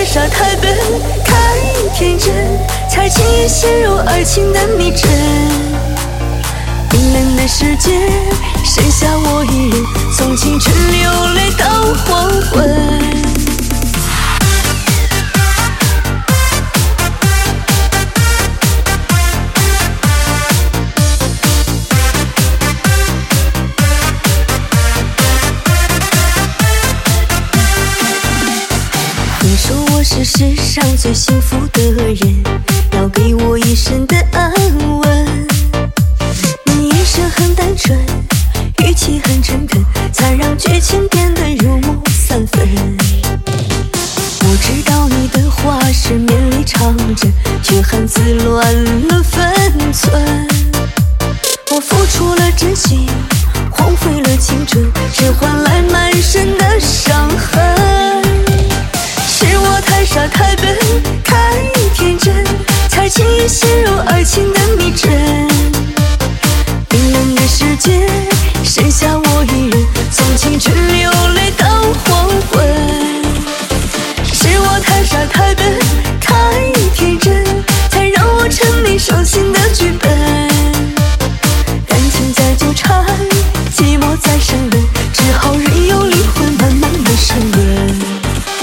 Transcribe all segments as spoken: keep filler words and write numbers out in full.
太傻太笨，太天真，才轻易陷入爱情的迷阵。冰冷的世界，剩下我一人，从青春流泪到黄昏。你说我是世上最幸福的人，要给我一生的安稳。你眼神很单纯，语气很诚恳，才让剧情变得入木三分。我知道你的话是绵里藏针，却恨自乱了分寸。我付出了真心，荒废了青春，只换来满身的伤痕。是我太傻太笨，太天真，才轻易陷入爱情的迷阵。冰冷的世界，剩下我一人，从青春流泪到黄昏。是我太傻太笨，太天真，才让我沉迷手心的剧本。感情在纠缠，寂寞在生冷，只好任由灵魂慢慢的升温。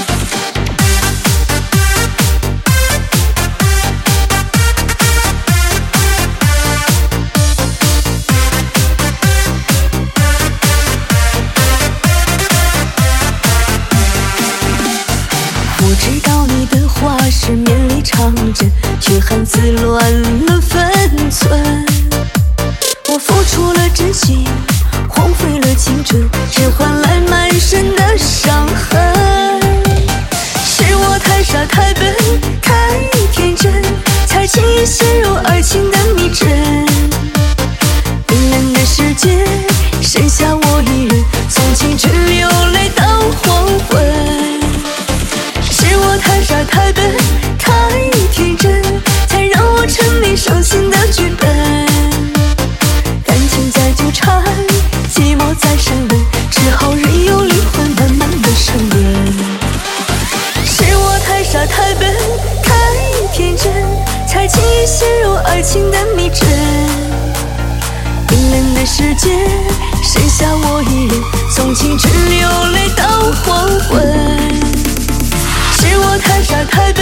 我知道你的话是绵里藏针，却恨自乱了分寸。我付出了真心，荒废了青春，只换来满身的伤痕。是我太傻太笨，太天真，才轻易陷入爱情的迷阵。冰冷的世界，剩下我一人，从青春流泪到黄昏。是我太傻太笨，太天真，才让我沉迷手心的剧本。感情在纠缠，寂寞在升温，只好任由灵魂慢慢的升温。是我太傻太笨，太天真，才轻易陷入爱情的迷阵。冰冷的世界，剩下我一人，从青春流泪到黄昏。是我太傻太笨，